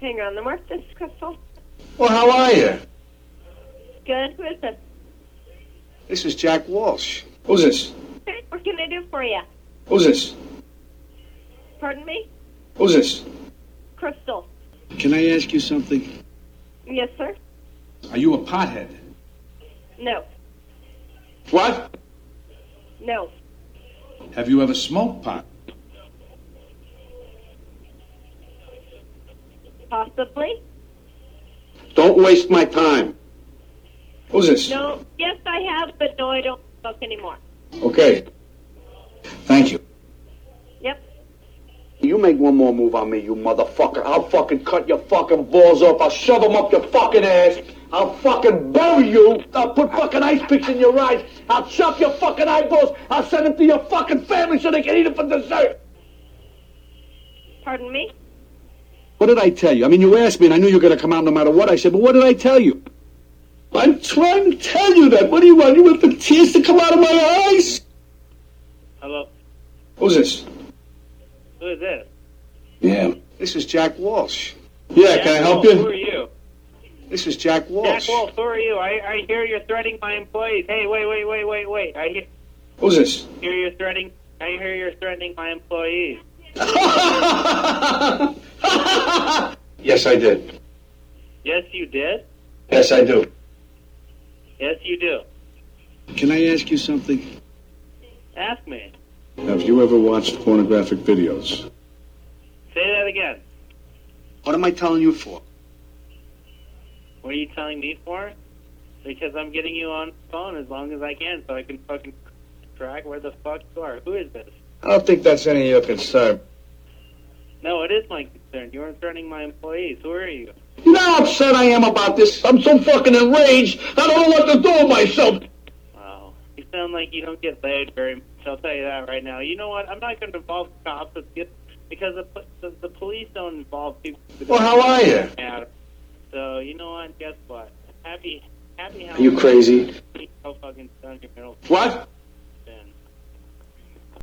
Hang on, the mark. This is Crystal. Well, how are you? Good. Who is this? This is Jack Walsh. Who's this? Okay, what can I do for you? Who's this? Pardon me? Who's this? Crystal. Can I ask you something? Yes, sir? Are you a pothead? No. What? No. Have you ever smoked pot? Possibly. Don't waste my time. Who's this? No. Yes, I have, but no, I don't smoke anymore. Okay. Thank you. Yep. You make one more move on me, you motherfucker. I'll fucking cut your fucking balls off. I'll shove them up your fucking ass. I'll fucking bury you. I'll put fucking ice picks in your eyes. I'll chop your fucking eyeballs. I'll send them to your fucking family so they can eat it for dessert. Pardon me? What did I tell you? I mean, you asked me and I knew you were going to come out no matter what I said, but what did I tell you? I'm trying to tell you that. What do you want? You want the tears to come out of my eyes? Hello? Who's this? Who is this? Yeah, this is Jack Walsh. Yeah, Jack can I help Wolf, you? Who are you? This is Jack Walsh. Jack Wolf, who are you? I hear you're threatening my employees. Hey, wait. Who's this? I hear you're threatening my employees. Yes, I did. Yes, you did? Yes, I do. Yes, you do. Can I ask you something? Ask me. Have you ever watched pornographic videos? Say that again. What am I telling you for? What are you telling me for? Because I'm getting you on the phone as long as I can so I can fucking track where the fuck you are. Who is this? I don't think that's any of your concern. No, it is my concern. You are threatening my employees. Who are you? You know how upset I am about this? I'm so fucking enraged, I don't know what to do with myself. Wow. You sound like you don't get laid very much. I'll tell you that right now. You know what? I'm not going to involve the cops because the police don't involve people. Well, how are you? So, you know what? Guess what? Happy Are you crazy? How fucking done your middle. What?